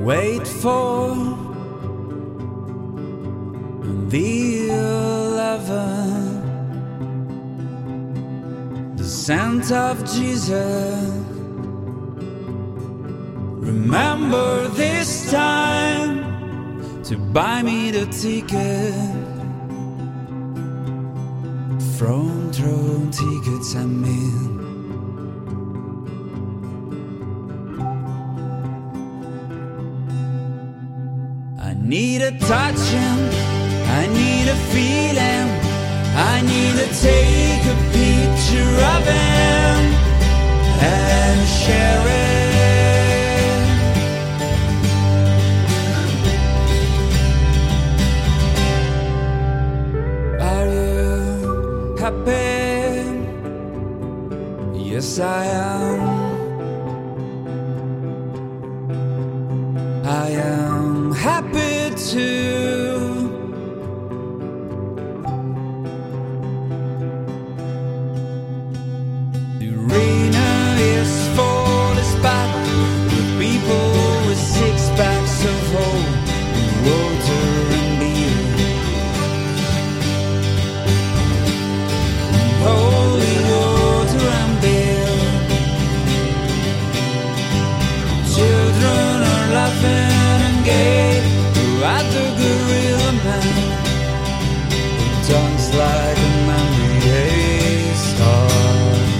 wait for the 11, the scent of Jesus. Remember this time to buy me the ticket. Front row tickets, I mean. I need a touching, I need a feeling, I need to take a picture of him and share it. Are you happy? Yes, I am. I am happy too. The arena is full of spot with people with six packs of holy water and beer. Holy water and beer. Children are laughing and gay at the gorilla man, who tongues like a memory star.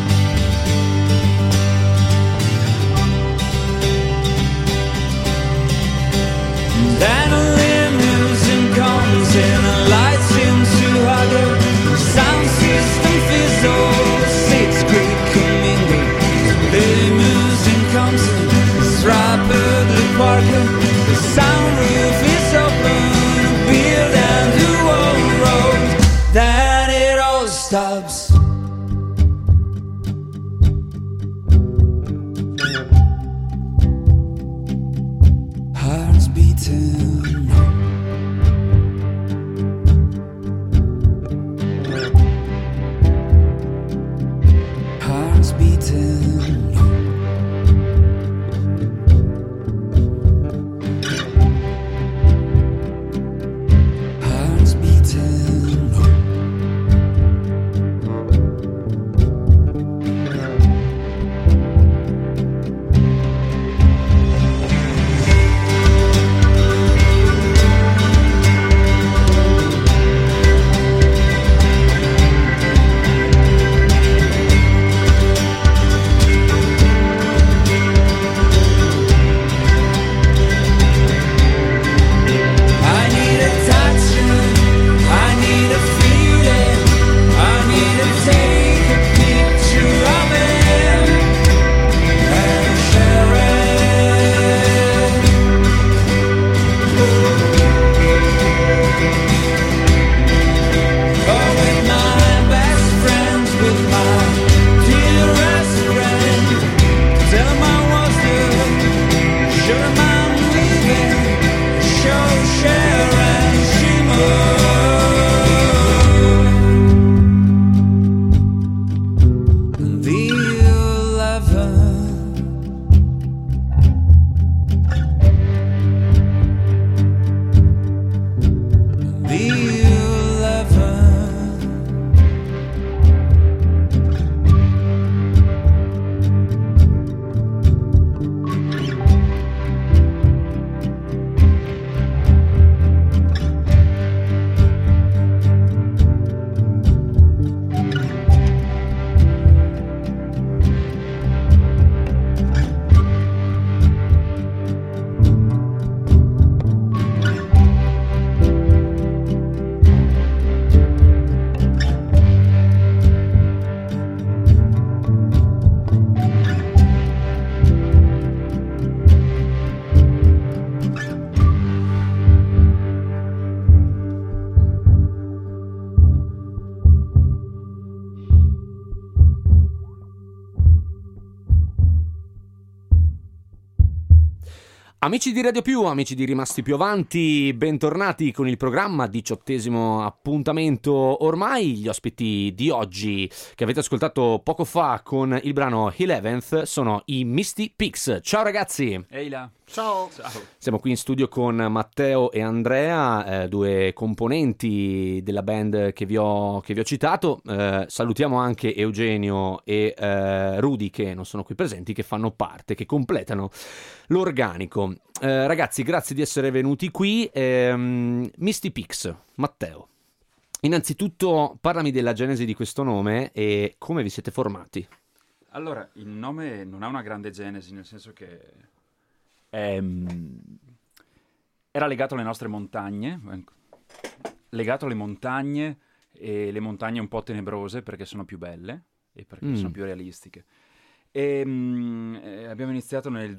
Then a limousine comes in and lights into other sound system fizzles. Sixth Creek commingle. The limousine comes in, it's rapidly parking. The sunroof is open, build and the old road. Then it all stops. Hearts beating. Hearts beating. Hearts beating. Amici di Radio Più, amici di Rimasti Più Avanti, bentornati con il programma, 18° appuntamento ormai. Gli ospiti di oggi che avete ascoltato poco fa con il brano 11th sono i Misty Pigs. Ciao ragazzi! Ehi là! Ciao! Siamo qui in studio con Matteo e Andrea, due componenti della band che vi ho citato. Salutiamo anche Eugenio e Rudy, che non sono qui presenti, che fanno parte, che completano l'organico. Ragazzi, grazie di essere venuti qui. Misty Pigs, Matteo, innanzitutto parlami della genesi di questo nome e come vi siete formati. Allora, il nome non ha una grande genesi, nel senso che era legato alle nostre montagne, legato alle montagne, e le montagne un po' tenebrose perché sono più belle e perché sono più realistiche. E abbiamo iniziato nel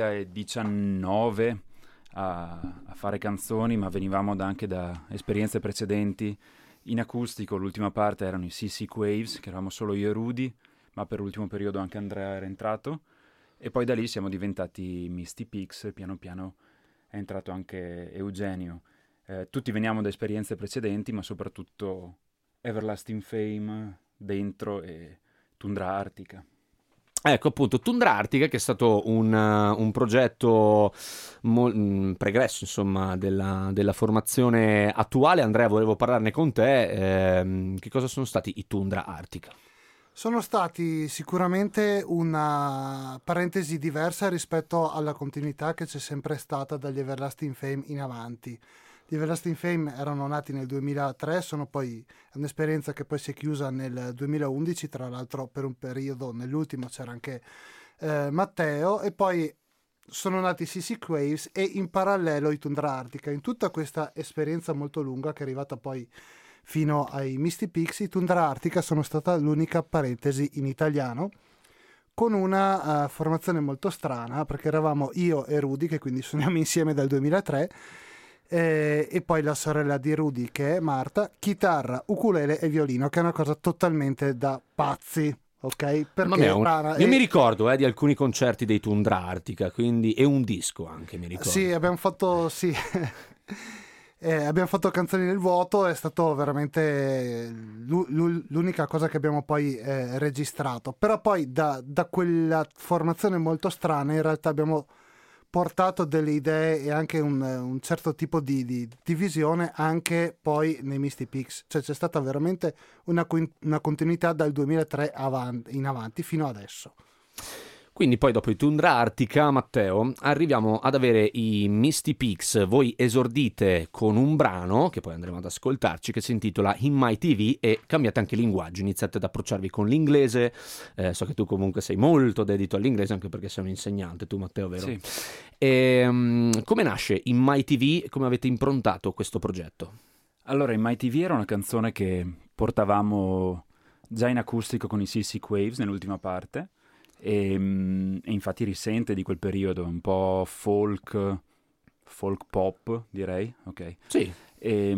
2019 a fare canzoni, ma venivamo anche da esperienze precedenti in acustico. L'ultima parte erano i Seasick Waves, che eravamo solo io e Rudy, ma per l'ultimo periodo anche Andrea era entrato, e poi da lì siamo diventati Misty Pigs. Piano piano è entrato anche Eugenio. Tutti veniamo da esperienze precedenti, ma soprattutto Everlasting Fame dentro e Tundra Artica. Ecco, appunto, Tundra Artica, che è stato un progetto pregresso, insomma, della formazione attuale. Andrea, volevo parlarne con te. Che cosa sono stati i Tundra Artica? Sono stati sicuramente una parentesi diversa rispetto alla continuità che c'è sempre stata dagli Everlasting Fame in avanti. Gli Everlasting Fame erano nati nel 2003, sono poi un'esperienza che poi si è chiusa nel 2011, tra l'altro per un periodo, nell'ultimo c'era anche Matteo, e poi sono nati i Seasick Waves e in parallelo i Tundra Artica. In tutta questa esperienza molto lunga, che è arrivata poi fino ai Misty Pigs, i Tundra Artica sono stata l'unica parentesi in italiano, con una formazione molto strana, perché eravamo io e Rudy, che quindi suoniamo insieme dal 2003, e poi la sorella di Rudy, che è Marta, chitarra, ukulele e violino, che è una cosa totalmente da pazzi, ok? Perché io mi ricordo di alcuni concerti dei Tundra Artica, quindi, e un disco anche, mi ricordo. Sì, abbiamo fatto abbiamo fatto canzoni nel vuoto, è stato veramente l'unica cosa che abbiamo poi registrato. Però poi da quella formazione molto strana in realtà abbiamo portato delle idee e anche un certo tipo di visione anche poi nei Misty Pigs. Cioè c'è stata veramente una continuità dal 2003 in avanti fino adesso. Quindi poi dopo i Tundra Artica, Matteo, arriviamo ad avere i Misty Pigs. Voi esordite con un brano, che poi andremo ad ascoltarci, che si intitola In My TV, e cambiate anche linguaggio, iniziate ad approcciarvi con l'inglese. So che tu comunque sei molto dedito all'inglese, anche perché sei un insegnante, tu Matteo, vero? Sì. Come nasce In My TV? Come avete improntato questo progetto? Allora, In My TV era una canzone che portavamo già in acustico con i Seasick Waves nell'ultima parte, e infatti risente di quel periodo, un po' folk pop, direi, ok? Sì. È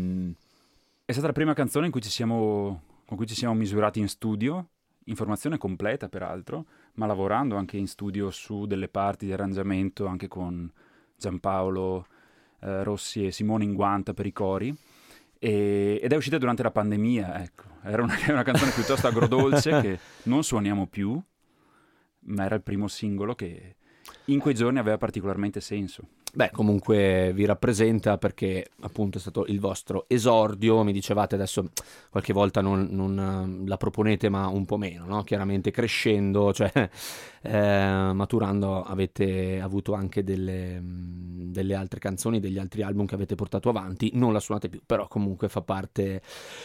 stata la prima canzone con cui ci siamo misurati in studio, in formazione completa peraltro, ma lavorando anche in studio su delle parti di arrangiamento anche con Giampaolo Rossi e Simone Inguanta per i cori, ed è uscita durante la pandemia, ecco. Era una canzone piuttosto agrodolce che non suoniamo più, ma era il primo singolo che in quei giorni aveva particolarmente senso. Beh, comunque vi rappresenta, perché appunto è stato il vostro esordio. Mi dicevate adesso qualche volta non la proponete, ma un po' meno, no? Chiaramente crescendo, cioè maturando, avete avuto anche delle altre canzoni, degli altri album che avete portato avanti. Non la suonate più, però comunque fa parte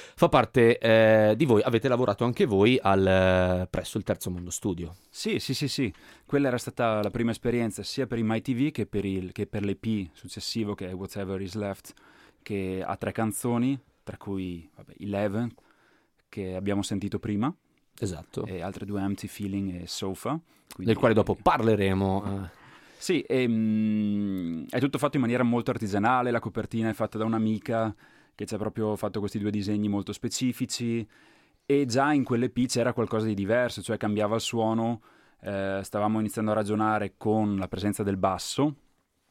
di voi. Avete lavorato anche voi presso il Terzo Mondo Studio. Sì. Quella era stata la prima esperienza sia per i My TV che per l'EP successivo, che è Whatever Is Left, che ha 3 canzoni, tra cui 11, che abbiamo sentito prima. Esatto. E altre 2, Empty Feeling e Sofa. Del quale dopo parleremo. Sì, è tutto fatto in maniera molto artigianale. La copertina è fatta da un'amica che ci ha proprio fatto questi 2 disegni molto specifici, e già in quell'EP c'era qualcosa di diverso, cioè cambiava il suono. Stavamo iniziando a ragionare con la presenza del basso,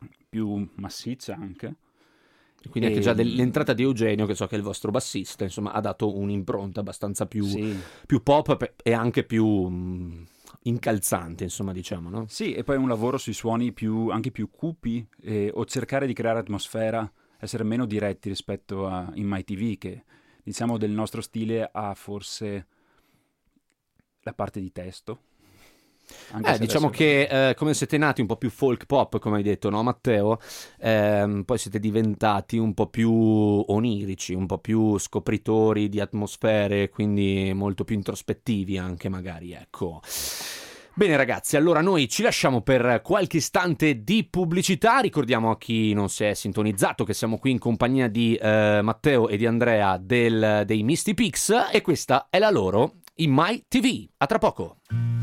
più massiccia anche. Quindi anche già l'entrata di Eugenio, che so che è il vostro bassista, insomma, ha dato un'impronta abbastanza più pop e anche più incalzante, insomma, diciamo, no? Sì, e poi un lavoro sui suoni anche più cupi, o cercare di creare atmosfera, essere meno diretti rispetto a In My TV, che diciamo del nostro stile ha forse la parte di testo. Diciamo che come siete nati un po' più folk pop, come hai detto, no Matteo, poi siete diventati un po' più onirici, un po' più scopritori di atmosfere, quindi molto più introspettivi anche magari, ecco. Bene ragazzi, allora noi ci lasciamo per qualche istante di pubblicità. Ricordiamo a chi non si è sintonizzato che siamo qui in compagnia di Matteo e di Andrea dei Misty Pigs, e questa è la loro In My TV. A tra poco.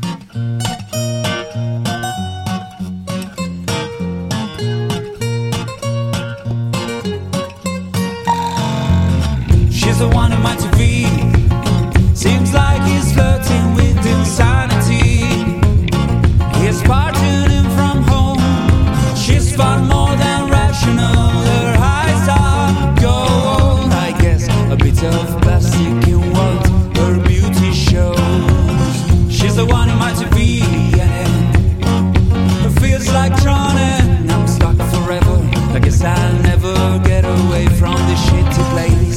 She's the one in my TV. Seems like he's flirting with insanity. He's partying in from home. She's far more than rational. Her eyes are gold. I guess a bit of plastic in what her beauty shows. She's the one in my TV, and it feels like drowning. I'm stuck forever. I guess I'll never get away from this shitty place.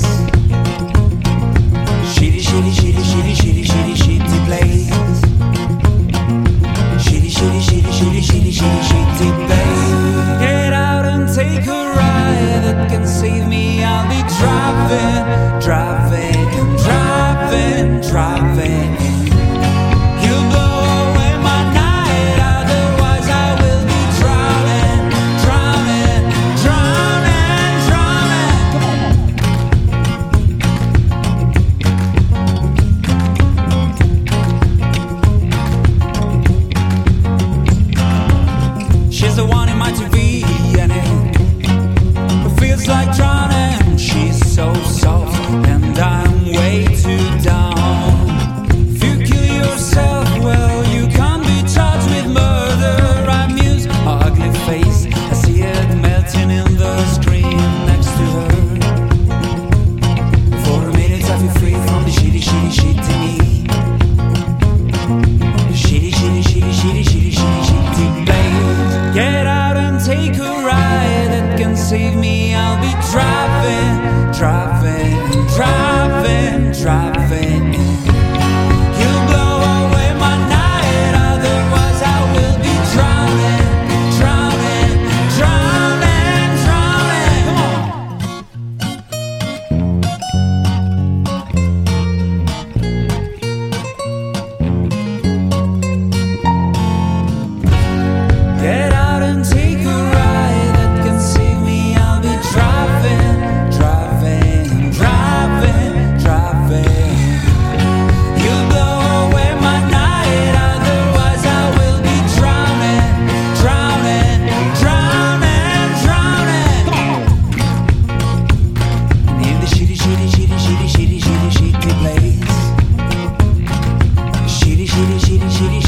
Shitty, shitty, shitty, shitty, shitty, shitty, shitty place. Shitty, shitty, shitty, shitty, shitty, shitty, shitty place. Get out and take a ride that can save me. I'll be driving, driving, driving, driving. You'll blow away my night, otherwise I will be drowning, drowning, drowning, drowning. Come on. She's the one in my TV, and it feels like drowning. She's so soft, and I'm way too down. If you kill yourself, well, you can't be charged with murder. I muse her ugly face, I see it melting in the screen next to her. For a minute I feel free from the shitty, shitty, shitty me. Shitty, shitty, shitty, shitty, shitty, shitty, shitty place. Get out and take a ride that can save me. I'll be driving, driving, driving, driving. You'll blow away my night, otherwise I will be drowning, drowning, drowning, drowning. Come on. Get out and take a ride that can save me. I'll be driving, driving, driving, driving. You'll blow away my night, otherwise I will be drowning, drowning, drowning, drowning. In the shitty, shitty, shitty, shitty, shitty, shitty, shitty place. Shitty, shitty, shitty, shitty,